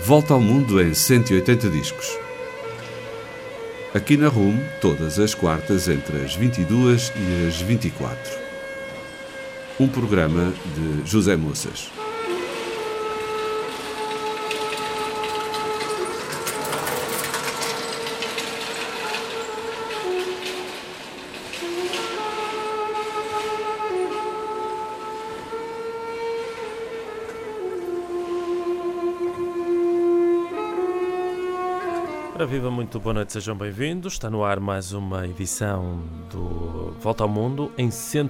Volta ao Mundo em 180 discos. Aqui na RUM, todas as quartas entre as 22 e as 24. Um programa de José Moças. Ora, viva, muito boa noite, sejam bem-vindos. Está no ar mais uma edição do Volta ao Mundo em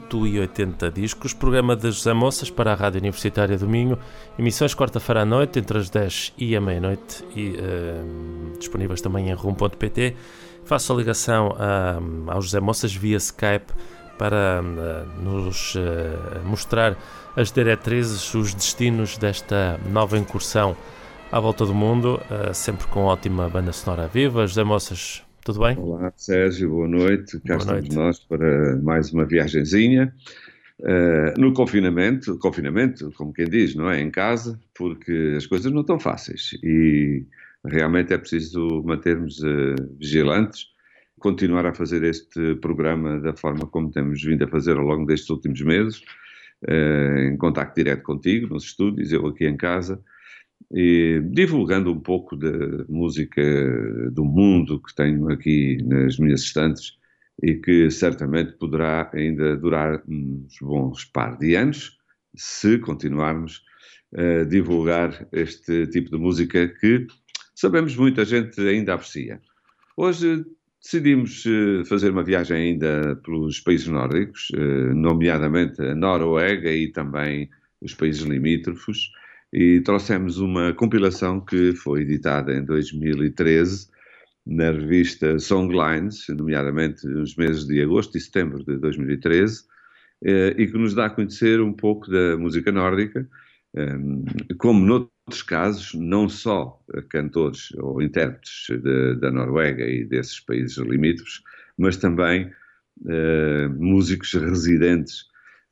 180 discos, programa de José Moças para a Rádio Universitária do Minho, emissões quarta-feira à noite, entre as 10 e a meia-noite, e disponíveis também em rum.pt. Faço a ligação ao José Moças via Skype para nos mostrar as diretrizes, os destinos desta nova incursão à volta do mundo, sempre com ótima banda sonora viva. José Moças, tudo bem? Olá, Sérgio, boa noite. Cá estamos nós para mais uma viagenzinha. No confinamento, como quem diz, não é? Em casa, porque as coisas não estão fáceis e realmente é preciso mantermos vigilantes, continuar a fazer este programa da forma como temos vindo a fazer ao longo destes últimos meses, em contacto direto contigo, nos estúdios, eu aqui em casa, e divulgando um pouco da música do mundo que tenho aqui nas minhas estantes e que certamente poderá ainda durar uns bons par de anos se continuarmos a divulgar este tipo de música que sabemos muita gente ainda aprecia. Hoje decidimos fazer uma viagem ainda pelos países nórdicos, nomeadamente a Noruega e também os países limítrofes, e trouxemos uma compilação que foi editada em 2013 na revista Songlines, nomeadamente nos meses de agosto e setembro de 2013, e que nos dá a conhecer um pouco da música nórdica, como noutros casos, não só cantores ou intérpretes da Noruega e desses países limítrofes, mas também músicos residentes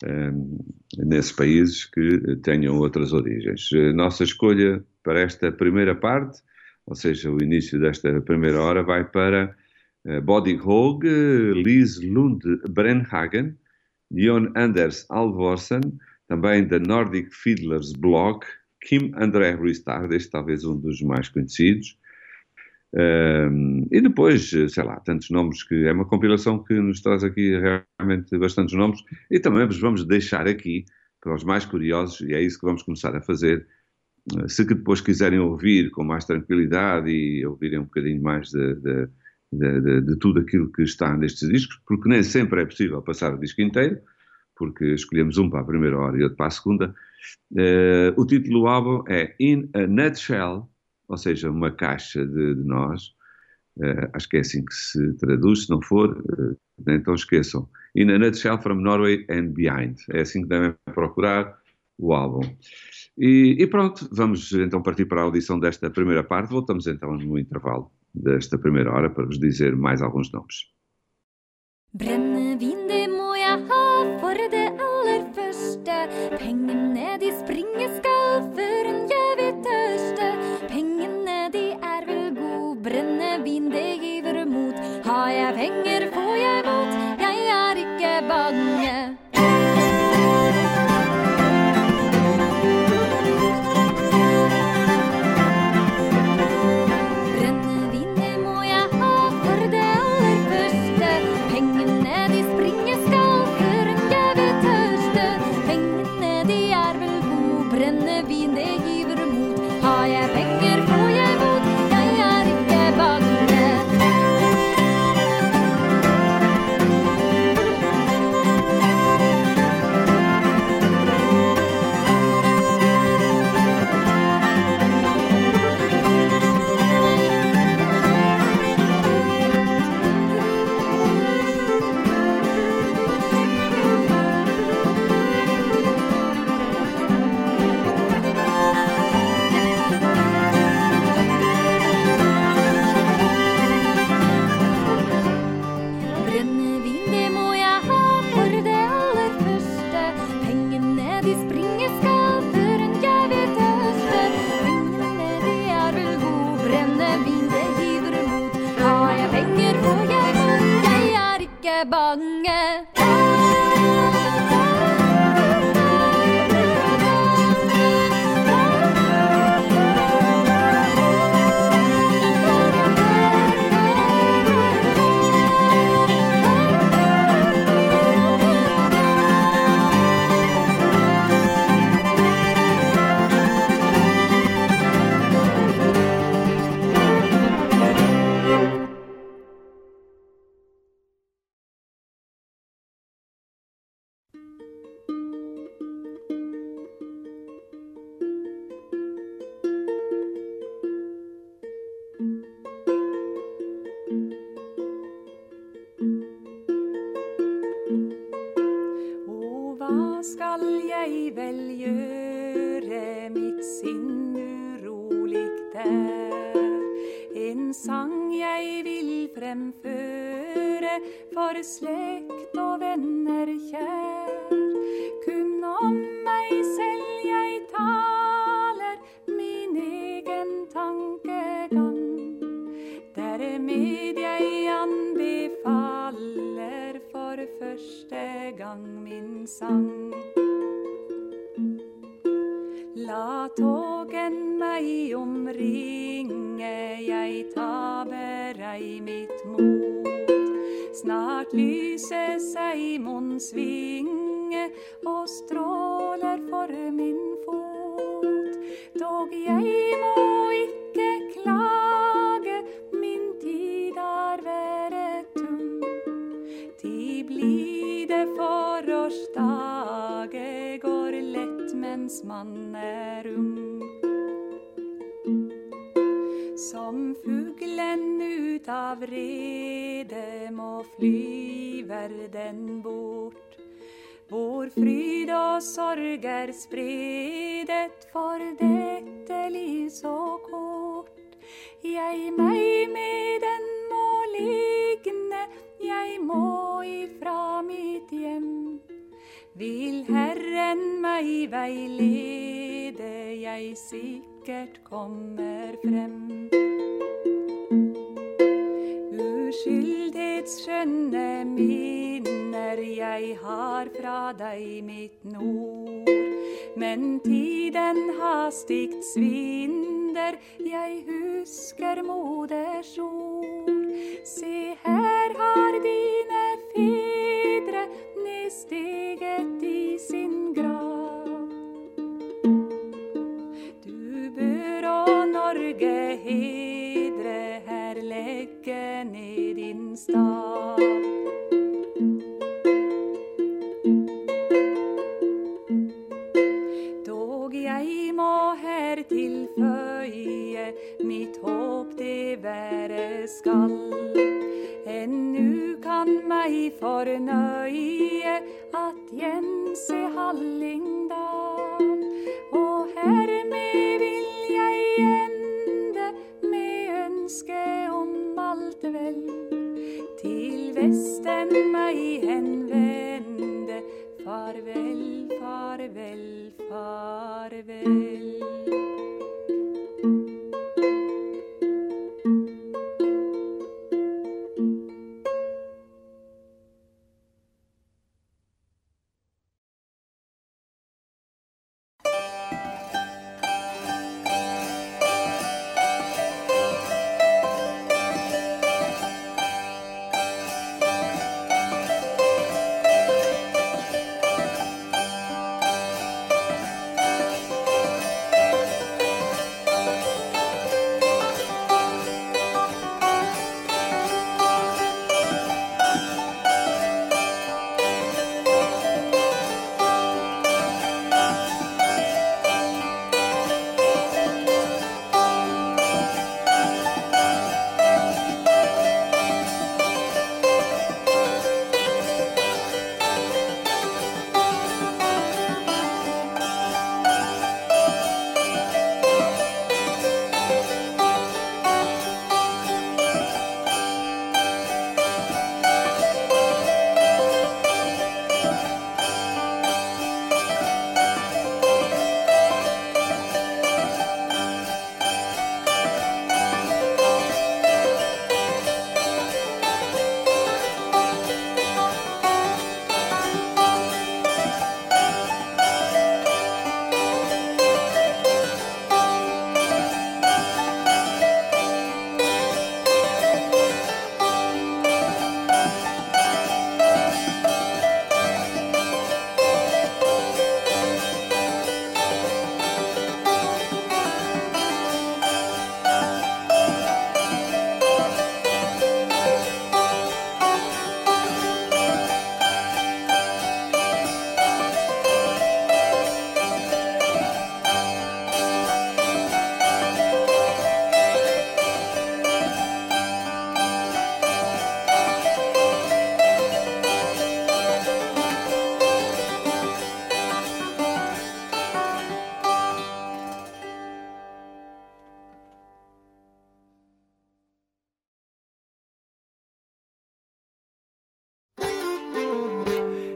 nesses países que tenham outras origens. A nossa escolha para esta primeira parte, ou seja, o início desta primeira hora, vai para Bodil Hoag, Lise Lund Brenhagen, Jon Anders Alvorsen, também da Nordic Fiddlers Blog, Kim André Ristad, este talvez um dos mais conhecidos, e depois, sei lá, tantos nomes, que é uma compilação que nos traz aqui realmente bastantes nomes, e também vos vamos deixar aqui, para os mais curiosos, e é isso que vamos começar a fazer, se que depois quiserem ouvir com mais tranquilidade e ouvirem um bocadinho mais de tudo aquilo que está nestes discos, porque nem sempre é possível passar o disco inteiro, porque escolhemos um para a primeira hora e outro para a segunda. O título do álbum é In a Nutshell, ou seja, uma caixa de nós, acho que é assim que se traduz, se não for, então esqueçam. In a Nutshell from Norway and Behind, é assim que devem procurar o álbum. E pronto, vamos então partir para a audição desta primeira parte. Voltamos então no intervalo desta primeira hora para vos dizer mais alguns nomes. Brennevin, det må jeg ha for det aller første. Pengene de springer skal før en jeg vil tørste. Pengene de er vel god, brennevin det giver mot. Har jeg penger får jeg mot, jeg er ikke bange. ikke bange. Skal jeg vel gjøre mitt sinn urolig der? En sang jeg vil fremføre for slekt og venner kjær. Kun om meg selv jeg taler min egen tankegang. Dermed jeg anbefaler for første gang min sang. La tågen meg omringe, jeg taper ei mitt mot. Snart lyser seg mon svinge og stråler for min fot. Dog jeg må ikke klage, min tid har vært tung. Ti blir det forårsdager går lett mens man er ung. Som fuglen ut av rede må fly verden bort, hvor fryd og sorg er spredet for dette liv så kort. Jeg meg med den må ligne, jeg må ifra mitt hjem. Vil Herren meg veilede, jeg sikkert kommer frem. Uskyldighetsskjønne minner jeg har fra deg mitt nord, men tiden hastigt svinder, jeg husker moders ord. Se, her har dine fedre nedsteget i sin grav. Du bør å Norge hedre, her legge ned din stav. Dog jeg må her tilføye, mitt håp det være skal. Ennu kan meg fornøye at gjense Hallingdal. Og hermed vil jeg ende med ønske om alt vel. Til Vesten meg henvende, farvel, farvel, farvel.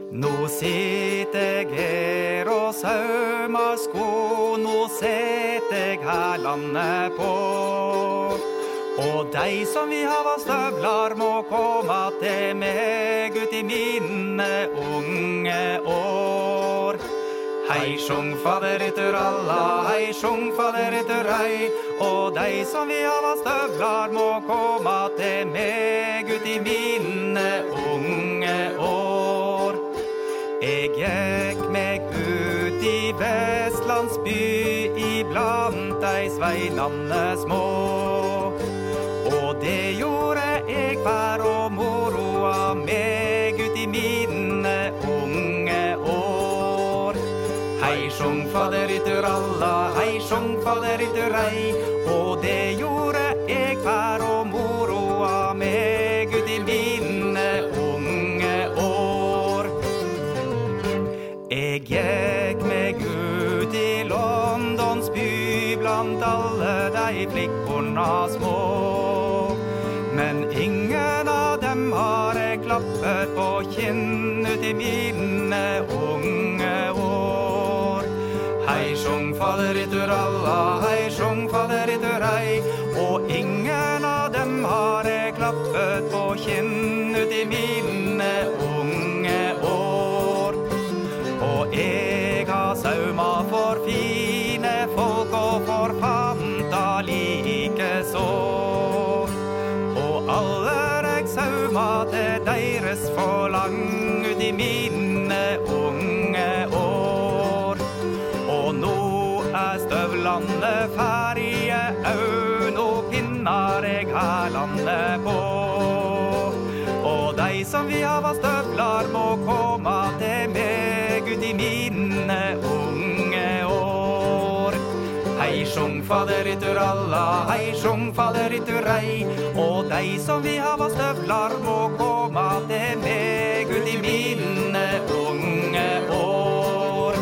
Nå sitter jeg her og saumer sko, nå setter jeg hælene på. Og de som vi har av støvlar må komme til meg ut i mine unge år. Hei, sjung fader etter alla, hei, sjung fader etter ei. Og de som vi har av støvlar må komme til meg ut i mine unge år. Jeg gikk meg ut i Vestlandsby, iblant de sveinene små. Og det gjorde jeg bare og moroa meg ut i mine unge år. Hei, sjung fader etter alla, hei, sjung fader etter ei. Og det gjorde jeg bare og moroa meg ut i mine unge år. Jeg gikk meg ut i Londons by blant alle de flikkorna små. Men ingen av dem har jeg klappet på kinn ut i mine unge år. Hei, sjung fader etter alla, hei, sjung fader etter ei. Og ingen av dem har jeg klappet på kinn ut i mine unge år. Og jeg har sauma for fine folk og for fanta like så. Og alle jeg sauma til deres forlang ut i mine unge år. Og nå støvlene ferdige au, nå pinnar jeg hælene på. Og de som vi har av støvlar må komme til meg ut i mine unge år. Hei, sjung fader etter alla, hei, sjung fader etter ei. Og de som vi har av støvlar må komme til meg ut i mine unge år.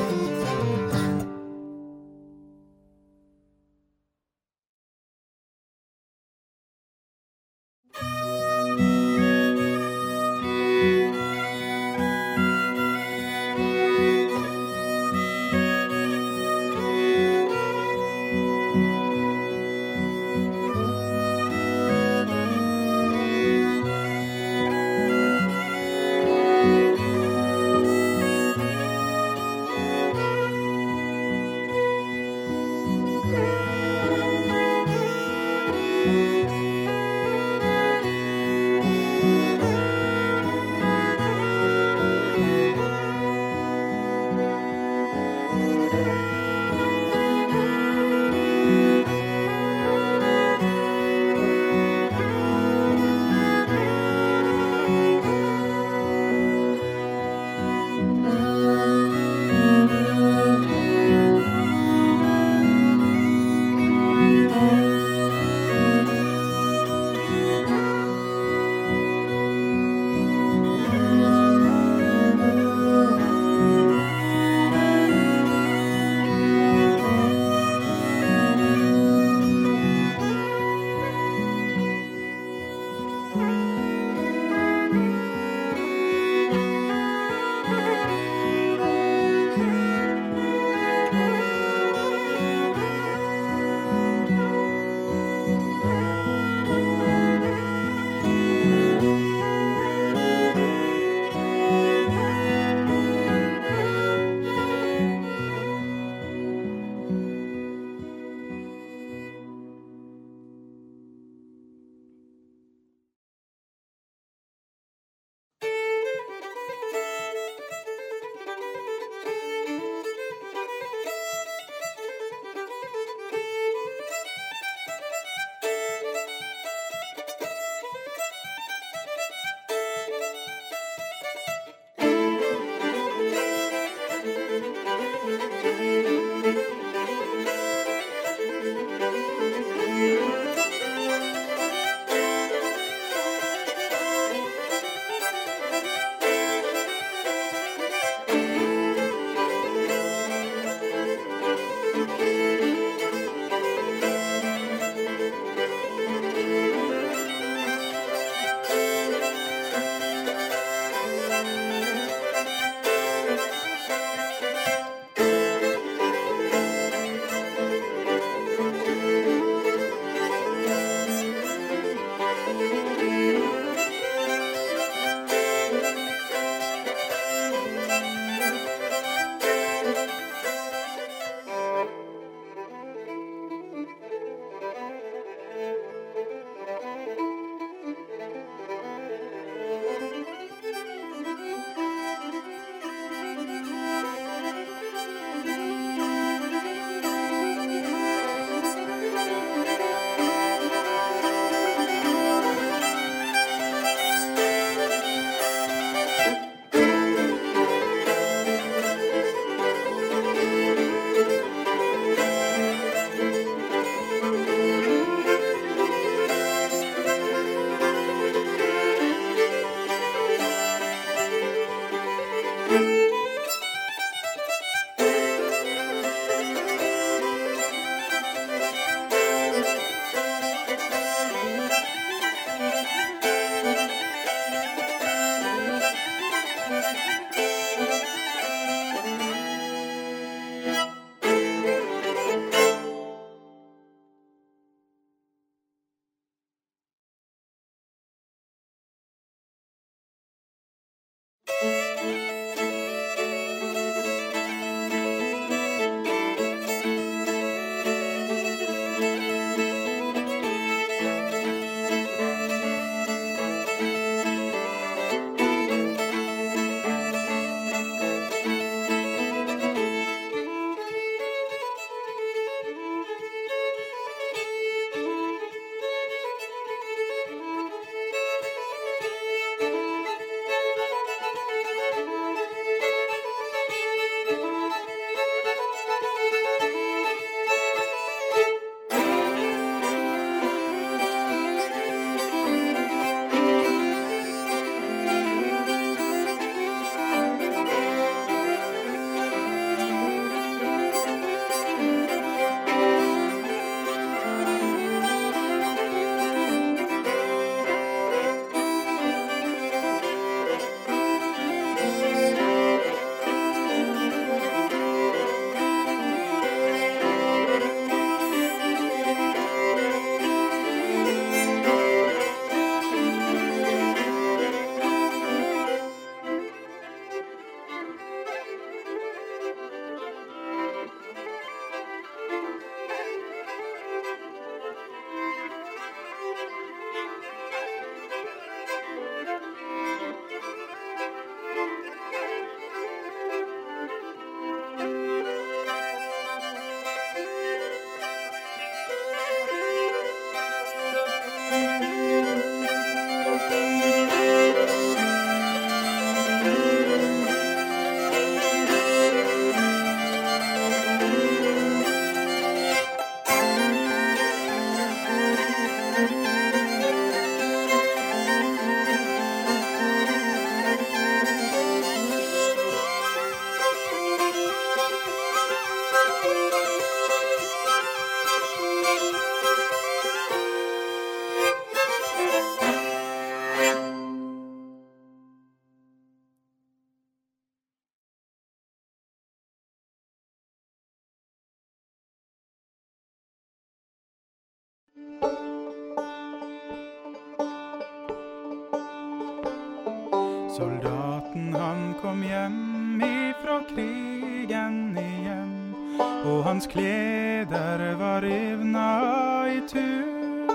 Soldaten han kom hjem ifra krigen igjen, og hans kleder var rivna i tur.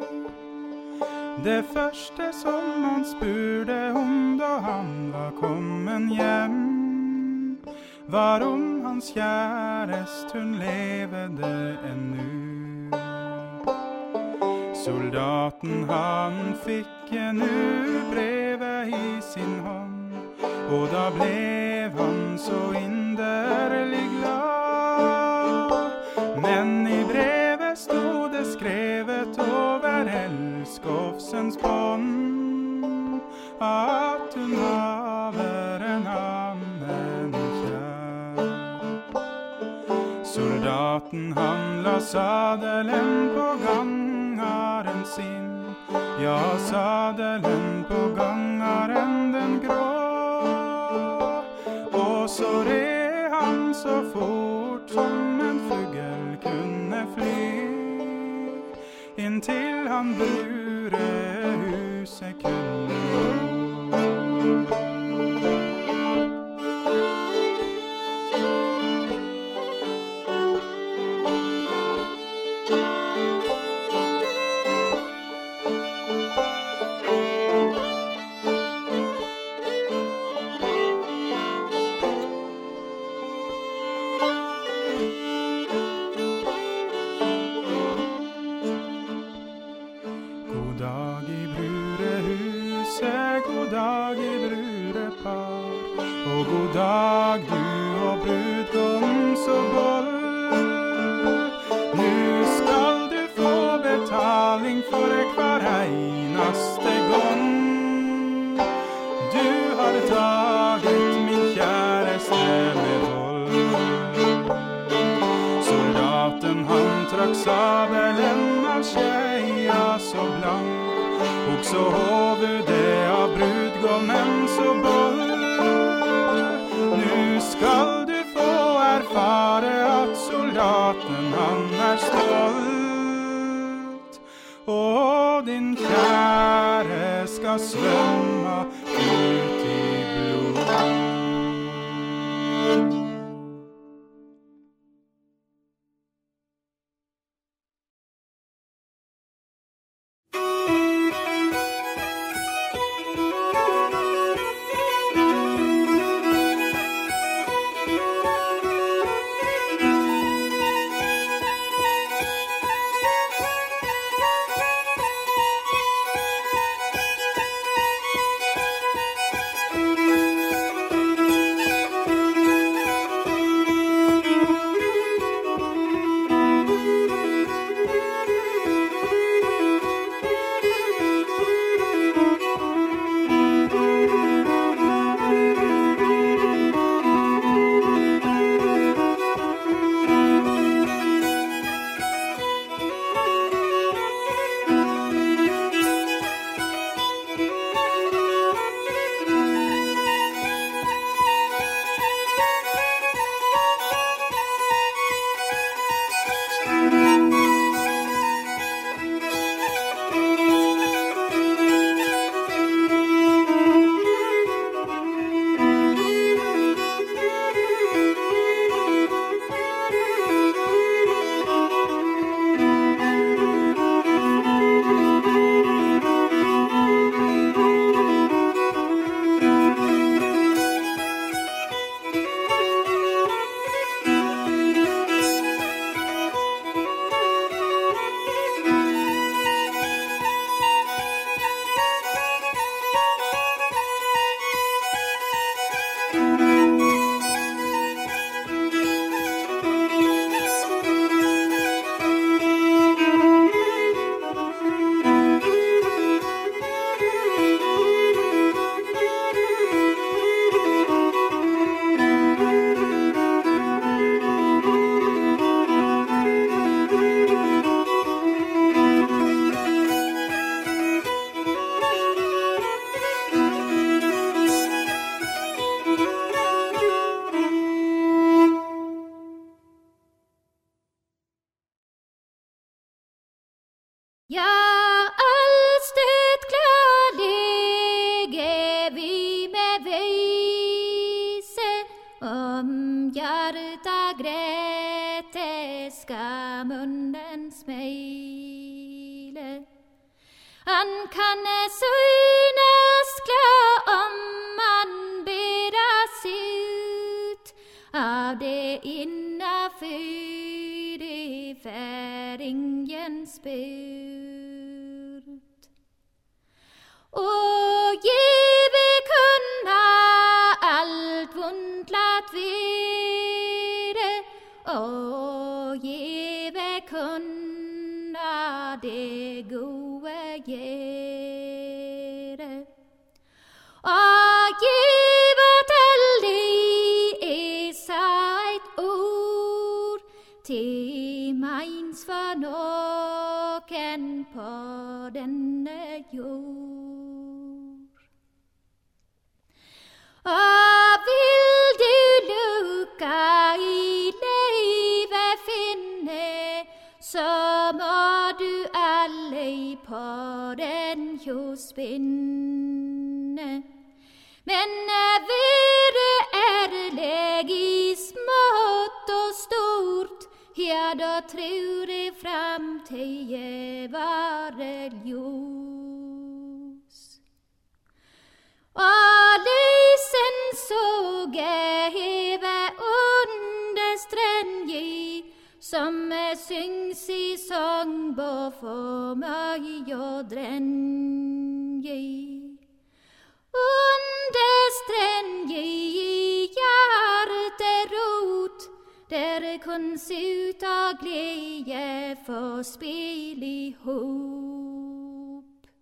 Det første som han spurte om da han var kommet hjem, var om hans kjærest hun levde ennu. Soldaten han fikk nu brevet i sin hånd, og da ble han så inderlig glad. Men i brevet stod det skrevet over elskofsens bånd, at hun haver en annen kjær. Soldaten han la sadelen på gangaren sin, ja, sadelen på gangaren den grå. Og så red han så fort som en fugl kunne fly, inntil han burehuset kunne nå. Sabelen av tjeja så blank, og så hovedet av brudgommen så boll. Nu skal du få erfare at soldaten han stolt, og din kjære skal svømme ut i blod. ska munnen smile. Han kan synas glad om man bedas ut av det innaför i färingens burt. Och give kunna allt vundlat vere, och give kunna det gode gjere. Og give til de sa et ord til meins for noen på denne jord. Og vil du lukka i livet finne, så må du alle på den spinne. Men være ærlig i smått og stort, ja, da tror jeg framtiden varer ljus. Og lysen såg jeg heve under strendje, som syngs i sångbå for meg og drenje. Under strendje i hjerterot, der kun ut av glede for spil i hop.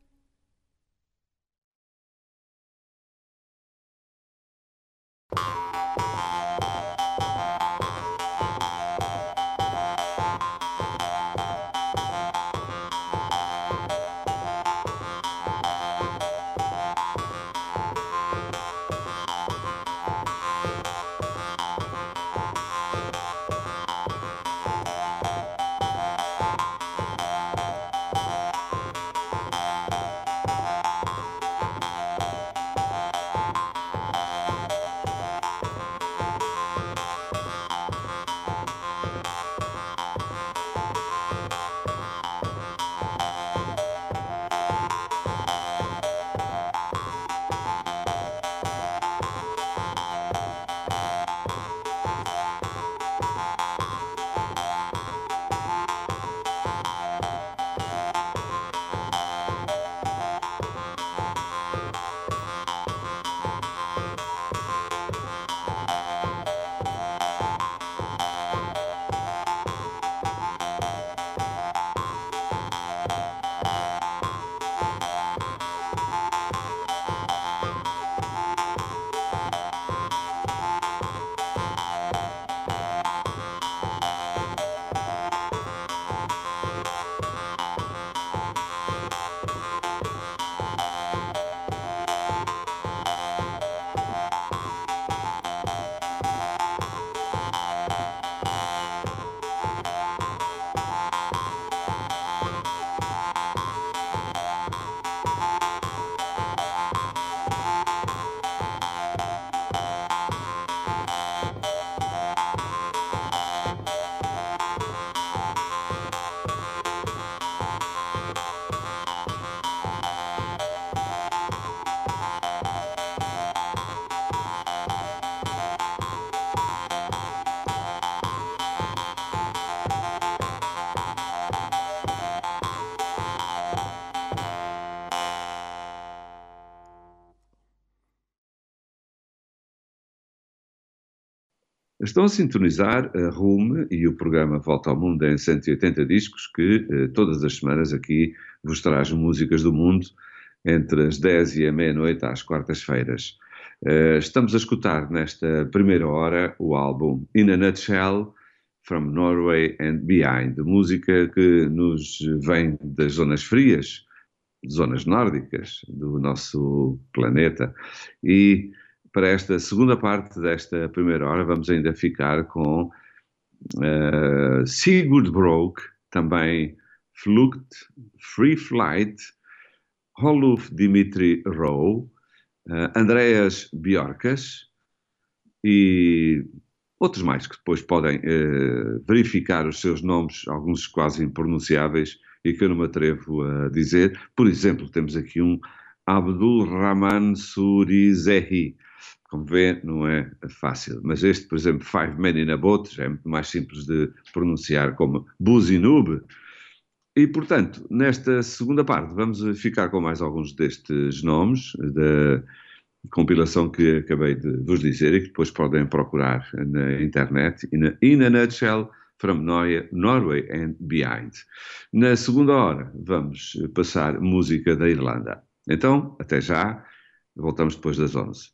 Estão a sintonizar a RUM e o programa Volta ao Mundo em 180 discos, que todas as semanas aqui vos traz músicas do mundo entre as 10 e a meia-noite às quartas-feiras. Estamos a escutar nesta primeira hora o álbum In a Nutshell, From Norway and Behind, música que nos vem das zonas frias, zonas nórdicas do nosso planeta. E para esta segunda parte desta primeira hora vamos ainda ficar com Sigurd Broke, também Flucht, Free Flight, Holuf Dimitri Rowe, Andreas Bjorkas e outros mais que depois podem verificar os seus nomes, alguns quase impronunciáveis, e que eu não me atrevo a dizer. Por exemplo, temos aqui um Abdul Rahman Surizehi. Como vê, não é fácil. Mas este, por exemplo, Five Men in a Boat, já é muito mais simples de pronunciar, como Buzinub. E, portanto, nesta segunda parte, vamos ficar com mais alguns destes nomes da compilação que acabei de vos dizer e que depois podem procurar na internet. In a Nutshell, From Norway and Behind. Na segunda hora, vamos passar música da Irlanda. Então, até já. Voltamos depois das 11.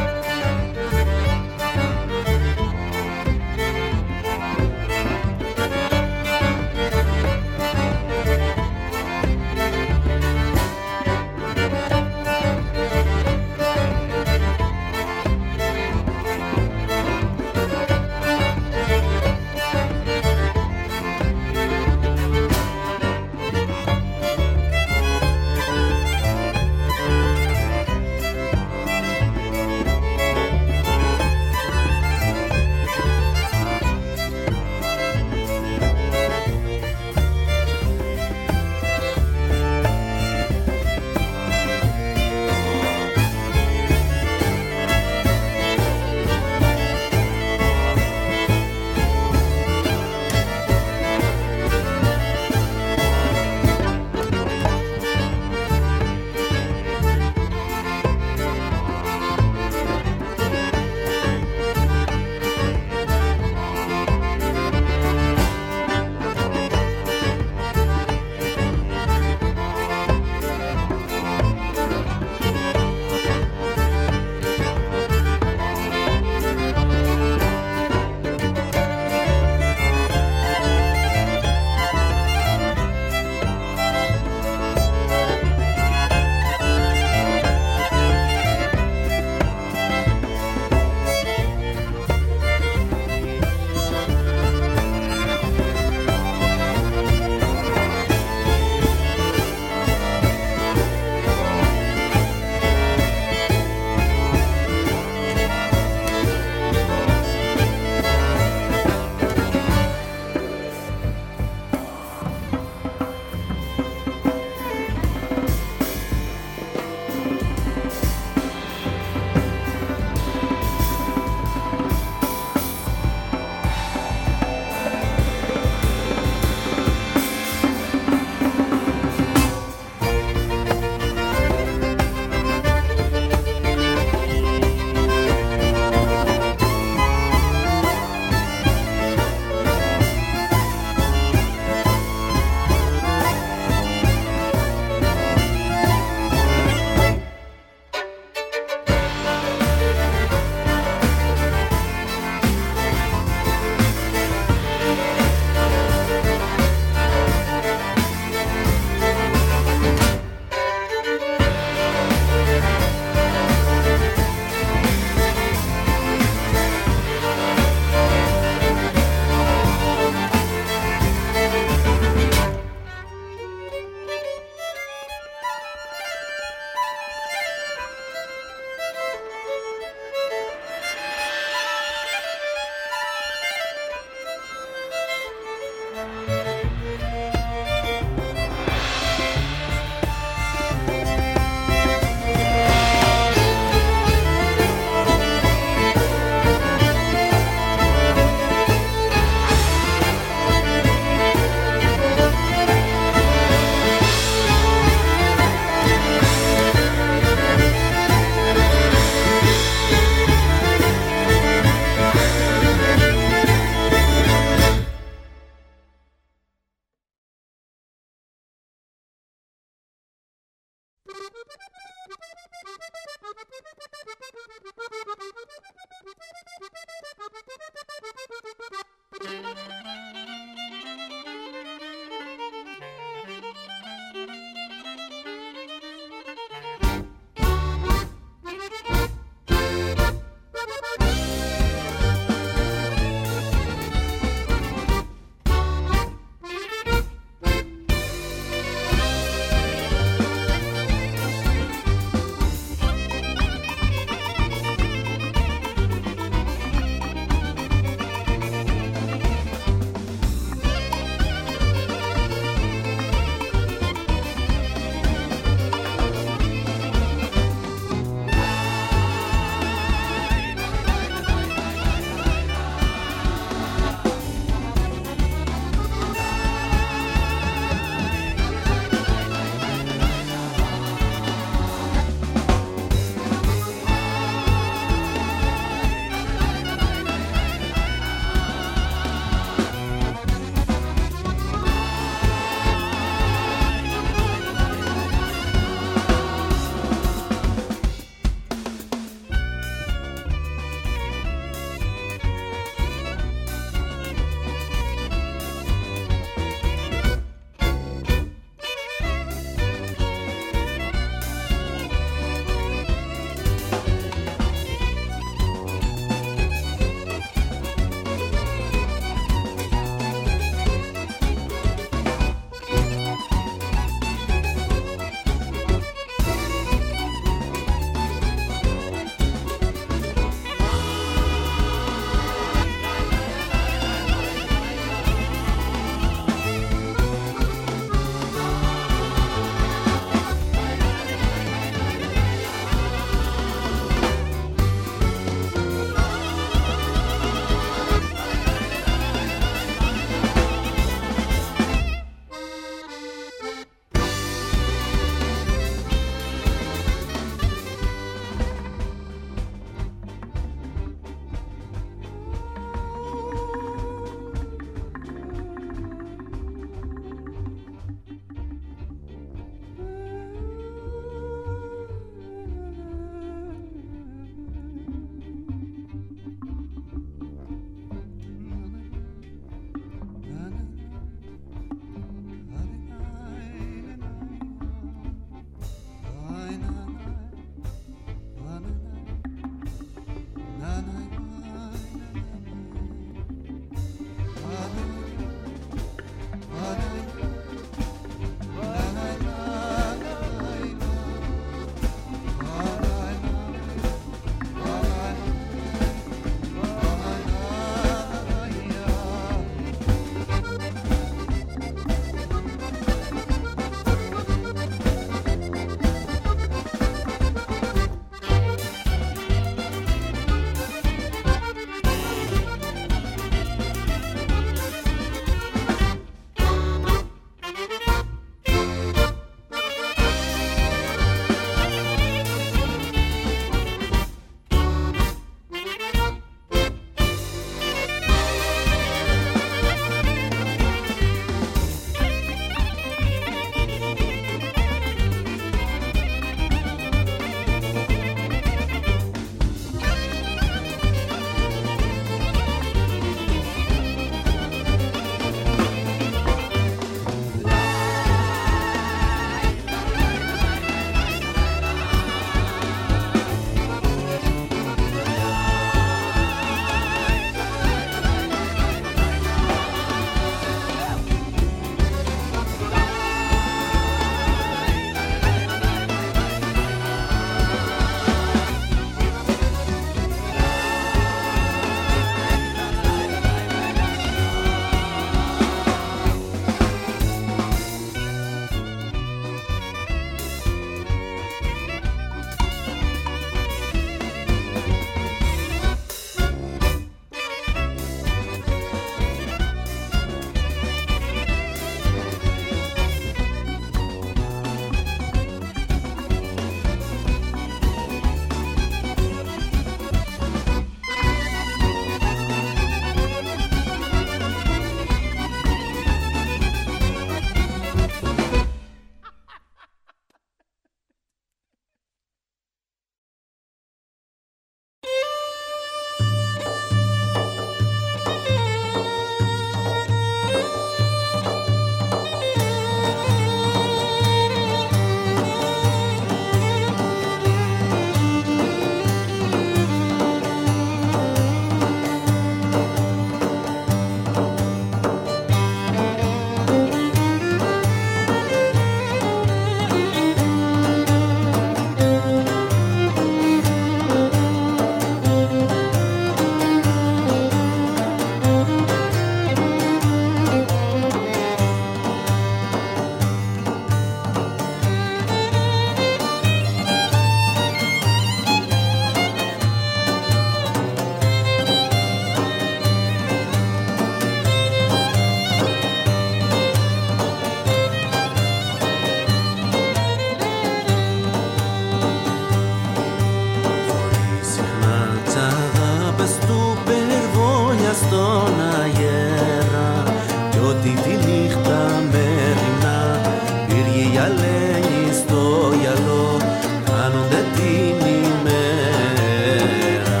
στον αέρα κι ό,τι τη νύχτα μεριμνά πύργοι γυαλένοι στο γυαλό κάνονται την ημέρα.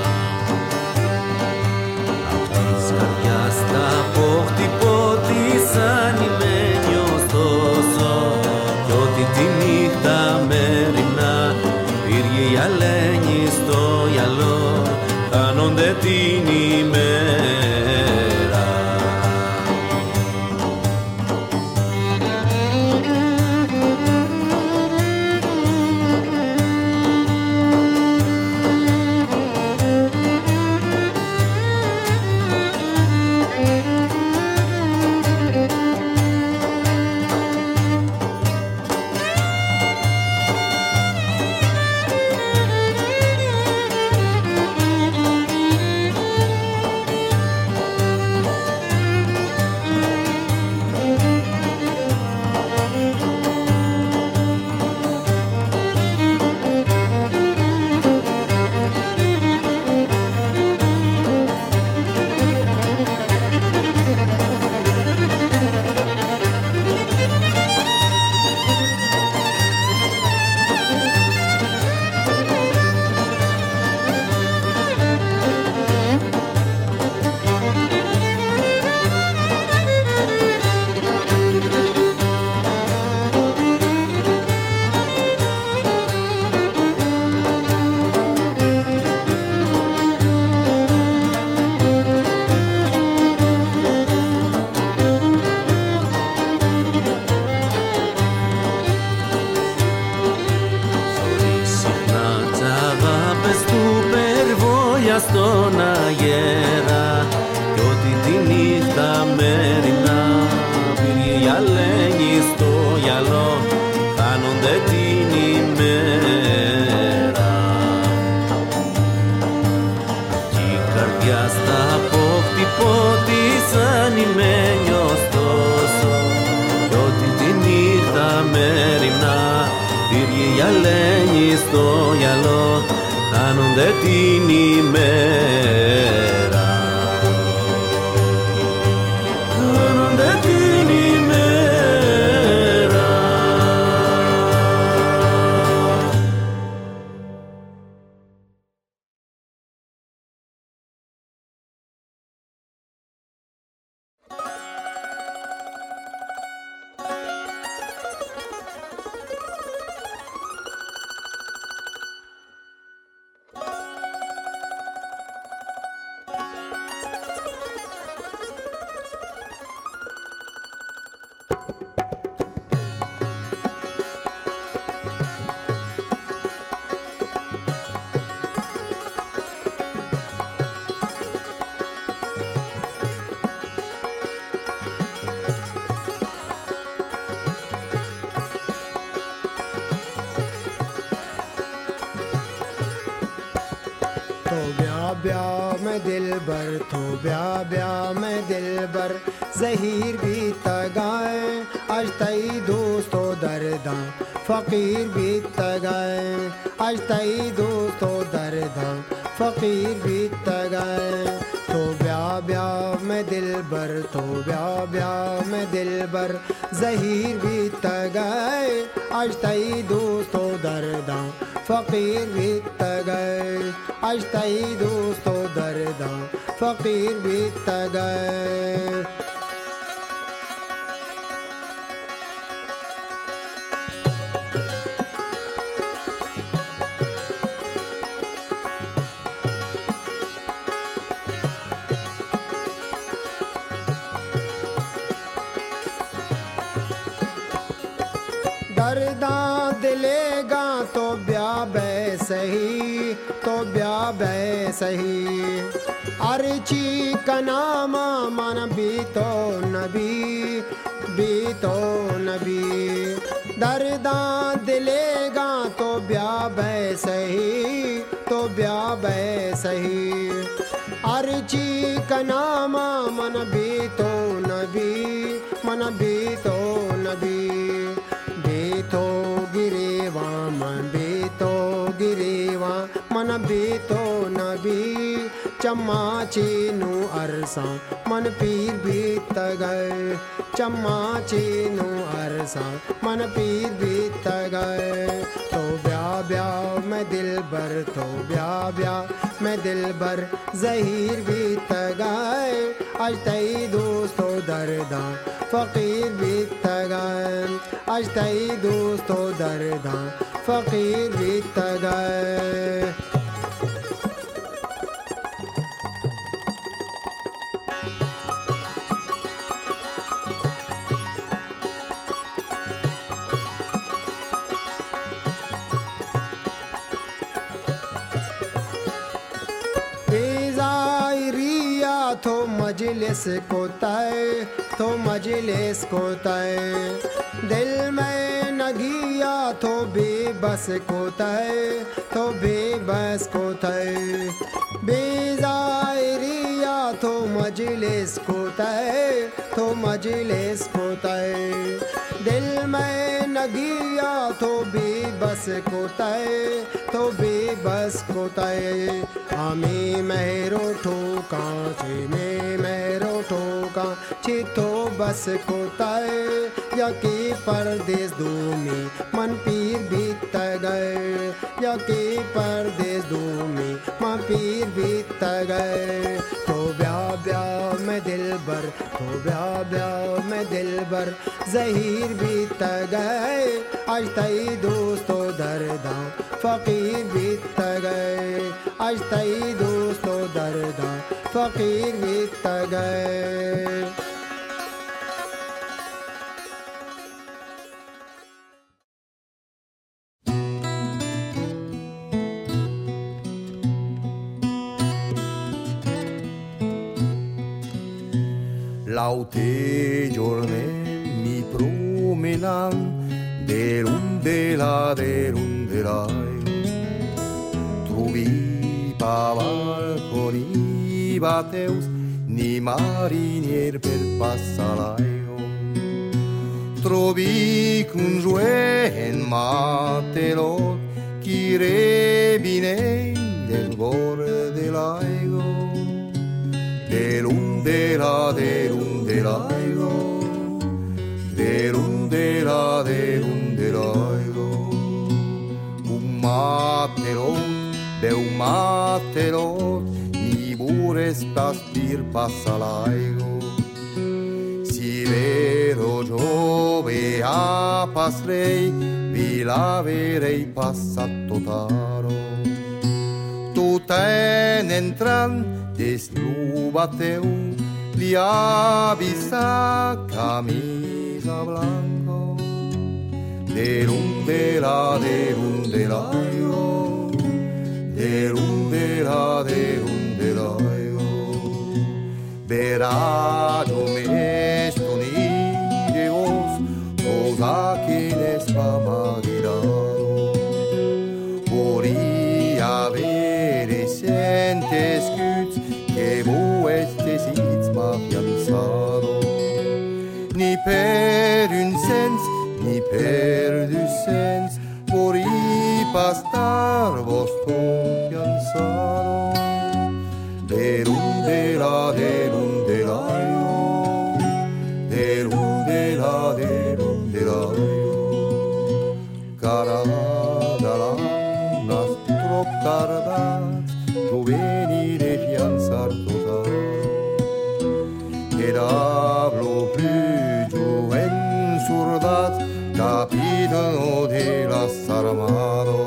Απ' της καρδιάς τα απόχτυπο της ανημένη ωστόσο κι ό,τι τη νύχτα μεριμνά πύργοι γυαλένοι στο γυαλό κάνονται την ημέρα. Στον αγέρα κι ό,τι τη νύχτα μεριμνά πύργοι γυαλένοι στο γυαλό χάνονται την ημέρα. Κι η καρδιά στα απόχτυπο της ανημένη ωστόσο κι ό,τι τη νύχτα μεριμνά πύργοι γυαλένοι στο γυαλό κάνονται την ημέρα. Κάνονται την ημέρα. दिलबर तो ब्या में दिलबर ज़हीर भी तगाए आज तई दोस्तों दर्दा फ़कीर भी तगाए आज तई दोस्तों दर्दा फ़कीर भी तगाए तो ब्या में दिलबर तो ब्या में दिलबर ज़हीर भी तगाए आज तई दोस्तों दर्दा फ़कीर भी तगाए आज तई दोस्तों दर्दा फ़कीर भी तगाए दर्दा दिलेगा तो ब्या बै सही तो ब्या बै सही अर्ची का नामा मन भी तो नबी दर्दा दिलेगा तो ब्या बै सही तो ब्या बै सही अर्ची का नामा मन भी तो नबी तो गिरेवा मन भी तो नबी चम्मा चीनू अरसा मन पीर बीत गए चम्मा चीनू अरसा मन पीर बीत गए तो ब्याह ब्याह मैं दिल बर तो ब्याह ब्याह मैं दिल बर ज़हीर बीत गए आज तई दोस्तों दर्दा फ़कीर बीत गए आज तई दोस्तों दर्दा फ़कीर बीत गए तो मजलिस को तय तो मजलिस को तय दिल में नगिया तो बेबस को तय तो बेबस को तय बेजायरिया तो मजलिस को तय तो मजलिस को तय दिल में नगिया तो बेबस को तय तो बेबस को तय आमी मेरो ठोका चे में मेरो ठोका चे तो बस को तय यकी परदेश दूमी मन पीर बीत गए यकी परदेश दूमी मन पीर बीत गए तो ब्याह ब्याह में दिल बर तो ब्याह ब्याह में दिल बर ज़हीर बीत गए आज तई दोस्तों दर्दा फ़कीर बीत गए आज तई दोस्तों दर्दा फ़कीर बीत गए Laute giorni mi promenan derundela Trovi balconi bateus ni marinier per passalaio Trovi conjuen matelot chi rebine del borde l'aigo Derundela Un matelot mi bures paspir passalaigo Si vero giove a pasrei vi laverei passato taro Tu ten entran deslubateu li avisa camisa blanco derundela verá domesto ni de vos cosa que les va madirado por avere sentes che voi estes m'afianzado ni per un sens ni per du sens por pastar vos confianzado derundela caradala nastro tardat juvenile fianzar total Diablo plus joven surdat capitano de las armado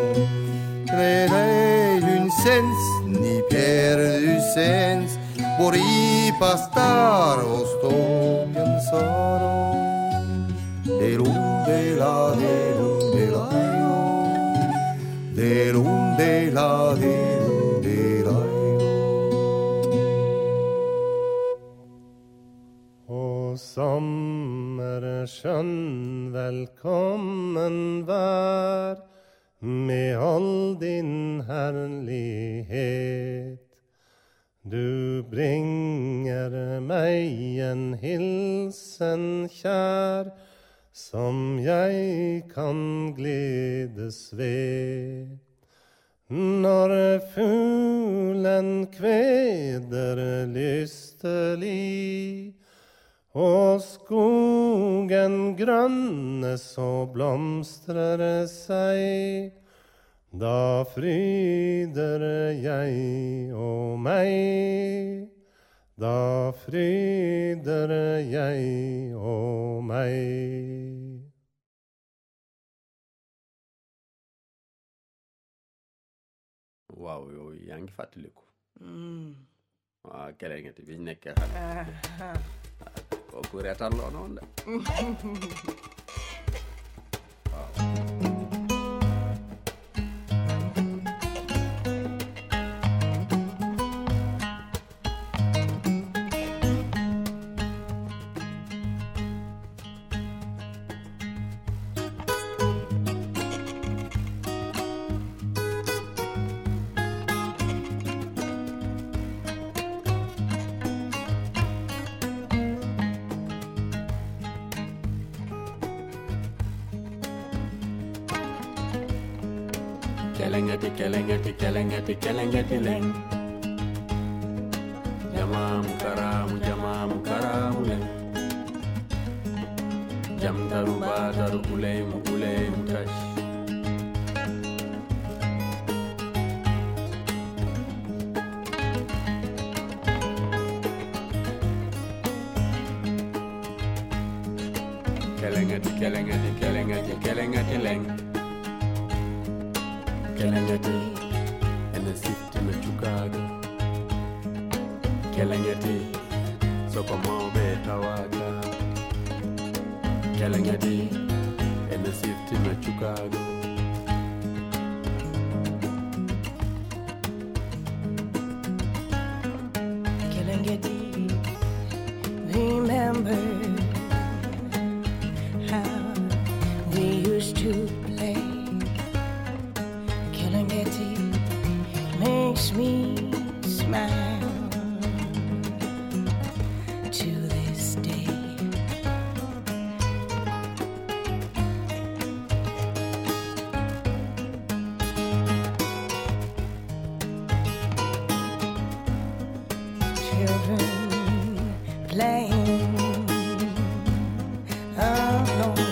Credei d'un sens ni per du sens por pastar vos confianzado derundela O sommersjön välkommen vär med all din härlighet Du bringer mig en hilsen kär som jeg kan gledes ved. Når fuglen kveder lystelig, og skogen grønnes og blomstrer seg, da fryder jeg og meg, da fryder jeg og meg. Waaw yow yaa ngi fàttaliku. waaw kere nga bi ñu nekkee xale. kooku reetaan loo noonu de. waaw. Kelengeti leng. Jamamu karamu leng. Jam daru ba daru ulemu tash. Kelengeti leng. Kelengeti and the city of Chicago. Kelengeti soko mobe tawaka. Kelengeti and the city of Chicago. Kelengeti, remember how we used to play. Kelengeti makes me smile to this day. Children playing alone.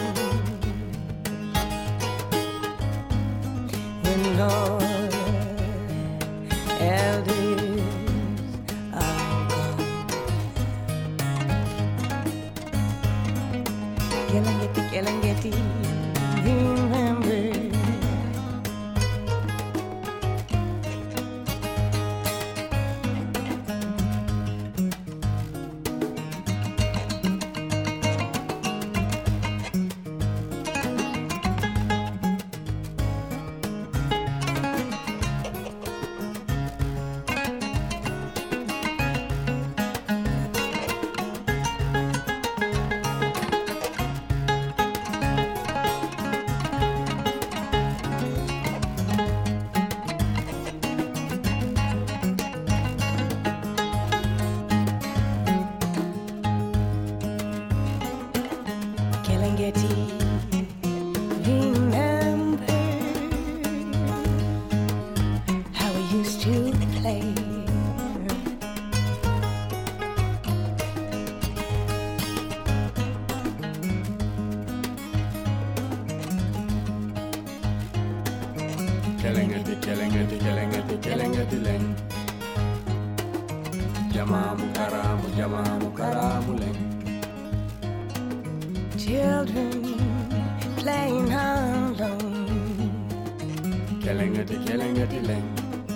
When all elders are gone. Kelengeti, remember. Kelengeti, remember how we used to play. Kelengeti leng. Jamamu karamu leng. Children playing alone. Kelengeti leng.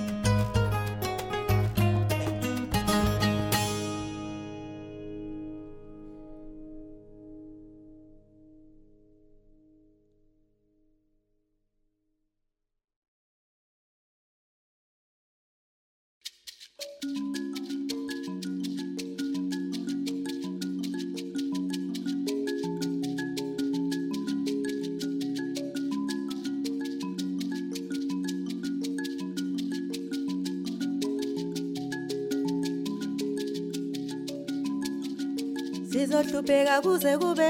Sizohlupeka kuze kube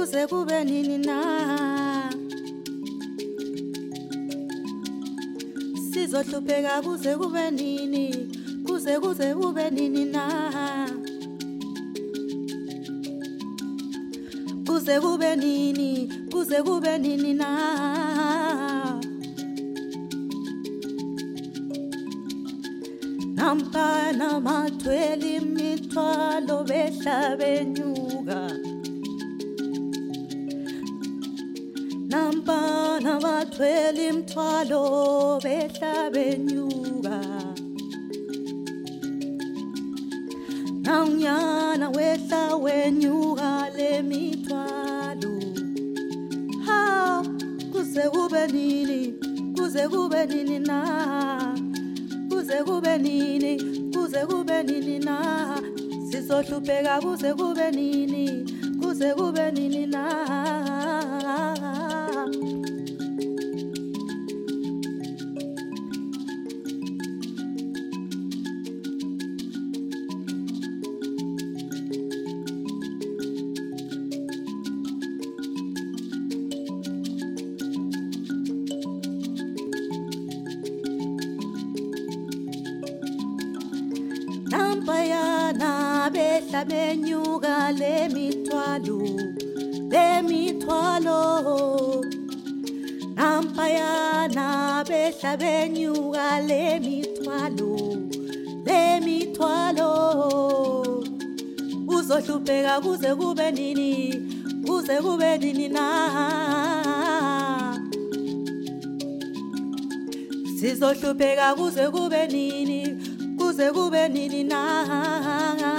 nini na sizohlupheka kuze kube nini, kuze kube nini na, kuze kube nini na. Nampana mathwele imithwalo behla benyuka, nampana mathwele imithwalo behla benyuka. Nawunyana wehla wenyuka le mithwalo, ha kuze kube nini, kuze kube nini na, kuze kube nini na, sizohlupheka kuze kube nini na. Nampayana behla benyuka le mithwalo, nampayana behla benyuka le mithwalo. Uzohlupheka kuze kube nini na, sizohlupheka kuze kube nini na,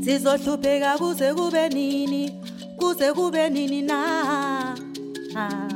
sizohlupheka kuze kube nini na.